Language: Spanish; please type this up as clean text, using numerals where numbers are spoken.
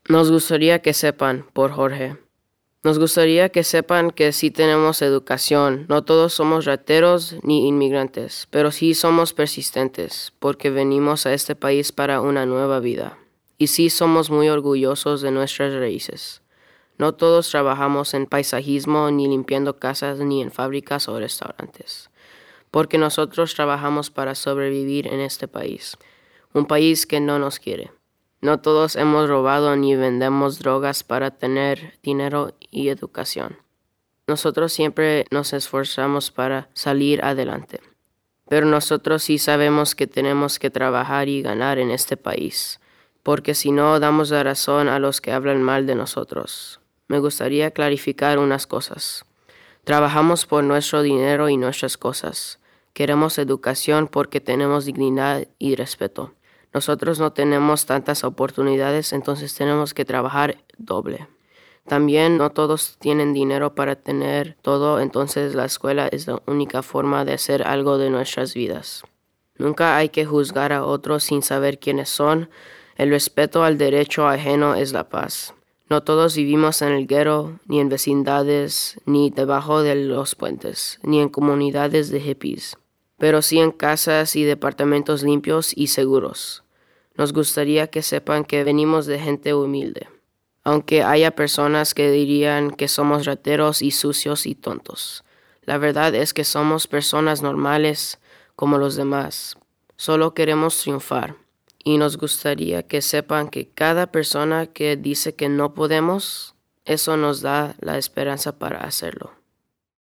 Nos gustaría que sepan, por Jorge. Nos gustaría que sepan que sí tenemos educación. No todos somos rateros ni inmigrantes, pero sí somos persistentes, porque venimos a este país para una nueva vida. Y sí somos muy orgullosos de nuestras raíces. No todos trabajamos en paisajismo, ni limpiando casas, ni en fábricas o restaurantes, porque nosotros trabajamos para sobrevivir en este país, un país que no nos quiere. No todos hemos robado ni vendemos drogas para tener dinero y educación. Nosotros siempre nos esforzamos para salir adelante, pero nosotros sí sabemos que tenemos que trabajar y ganar en este país, porque si no damos la razón a los que hablan mal de nosotros. Me gustaría clarificar unas cosas. Trabajamos por nuestro dinero y nuestras cosas. Queremos educación porque tenemos dignidad y respeto. Nosotros no tenemos tantas oportunidades, entonces tenemos que trabajar doble. También no todos tienen dinero para tener todo, entonces la escuela es la única forma de hacer algo de nuestras vidas. Nunca hay que juzgar a otros sin saber quiénes son. El respeto al derecho ajeno es la paz. No todos vivimos en el gueto, ni en vecindades, ni debajo de los puentes, ni en comunidades de hippies, pero sí en casas y departamentos limpios y seguros. Nos gustaría que sepan que venimos de gente humilde, aunque haya personas que dirían que somos rateros y sucios y tontos. La verdad es que somos personas normales como los demás. Solo queremos triunfar. Y nos gustaría que sepan que cada persona que dice que no podemos, eso nos da la esperanza para hacerlo.